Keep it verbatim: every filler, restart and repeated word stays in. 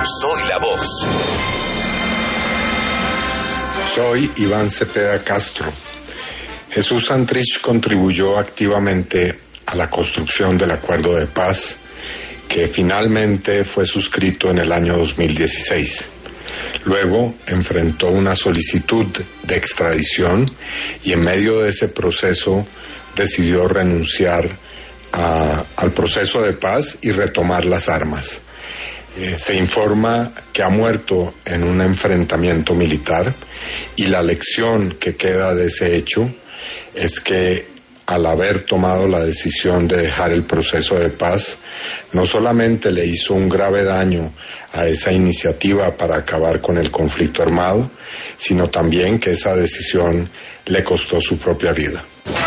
Soy la voz. Soy Iván Cepeda Castro. Jesús Santrich contribuyó activamente a la construcción del acuerdo de paz que finalmente fue suscrito en el año dos mil dieciséis. Luego enfrentó una solicitud de extradición y en medio de ese proceso decidió renunciar a, al proceso de paz y retomar las armas. Eh, se informa que ha muerto en un enfrentamiento militar y la lección que queda de ese hecho es que al haber tomado la decisión de dejar el proceso de paz, no solamente le hizo un grave daño a esa iniciativa para acabar con el conflicto armado, sino también que esa decisión le costó su propia vida.